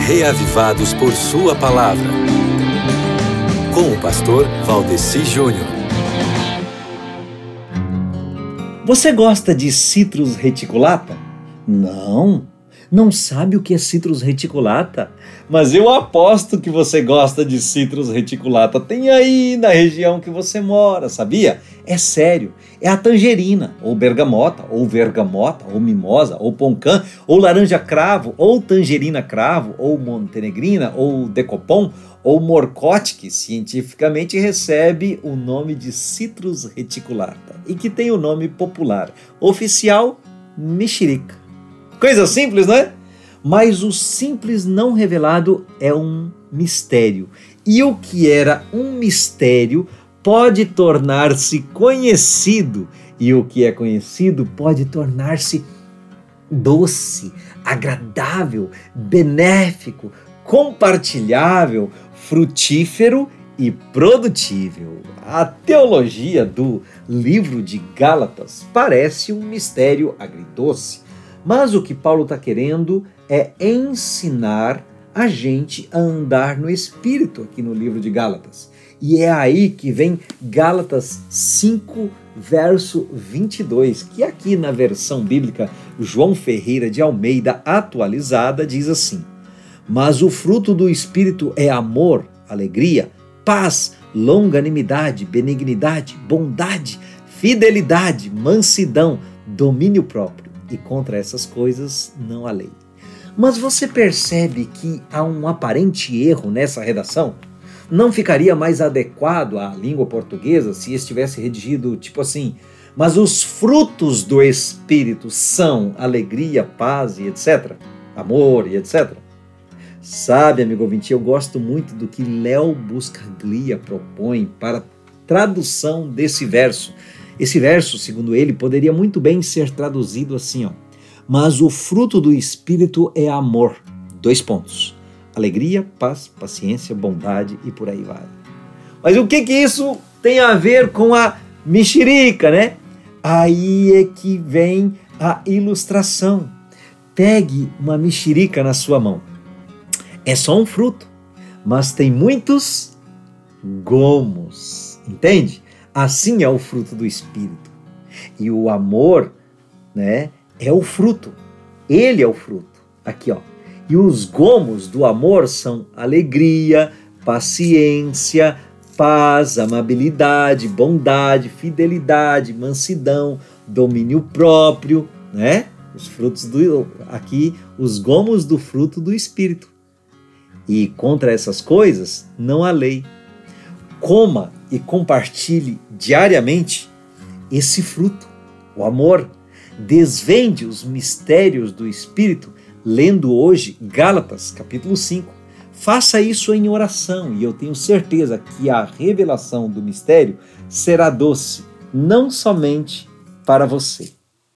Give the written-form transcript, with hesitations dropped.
reavivados por sua palavra. Com o pastor Valdeci Júnior. Você gosta de Citrus reticulata? Não sabe o que é Citrus reticulata? Mas eu aposto que você gosta de Citrus reticulata. Tem aí na região que você mora, sabia? É sério, é a tangerina, ou bergamota, ou vergamota, ou mimosa, ou poncã, ou laranja cravo, ou tangerina cravo, ou montenegrina, ou decopom, ou morcote, que cientificamente recebe o nome de Citrus reticulata e que tem o nome popular oficial mexerica. Coisa simples, não é? Mas o simples não revelado é um mistério. E o que era um mistério pode tornar-se conhecido. E o que é conhecido pode tornar-se doce, agradável, benéfico, compartilhável, frutífero e produtível. A teologia do livro de Gálatas parece um mistério agridoce. Mas o que Paulo está querendo é ensinar a gente a andar no Espírito aqui no livro de Gálatas. E é aí que vem Gálatas 5, verso 22, que aqui na versão bíblica João Ferreira de Almeida atualizada diz assim: mas o fruto do Espírito é amor, alegria, paz, longanimidade, benignidade, bondade, fidelidade, mansidão, domínio próprio. E contra essas coisas não há lei. Mas você percebe que há um aparente erro nessa redação? Não ficaria mais adequado à língua portuguesa se estivesse redigido tipo assim: mas os frutos do Espírito são alegria, paz e etc. Amor e etc. Sabe, amigo ouvinte, eu gosto muito do que Léo Buscaglia propõe para a tradução desse verso. Esse verso, segundo ele, poderia muito bem ser traduzido assim, ó: mas o fruto do Espírito é amor. : alegria, paz, paciência, bondade e por aí vai. Mas o que isso tem a ver com a mexerica, né? Aí é que vem a ilustração. Pegue uma mexerica na sua mão. É só um fruto, mas tem muitos gomos, entende? Assim é o fruto do Espírito. E o amor, né, é o fruto. Ele é o fruto. Aqui, ó. E os gomos do amor são alegria, paciência, paz, amabilidade, bondade, fidelidade, mansidão, domínio próprio, né? Os frutos aqui, os gomos do fruto do Espírito. E contra essas coisas não há lei. Coma e compartilhe diariamente esse fruto, o amor. Desvende os mistérios do Espírito lendo hoje Gálatas, capítulo 5. Faça isso em oração e eu tenho certeza que a revelação do mistério será doce, não somente para você.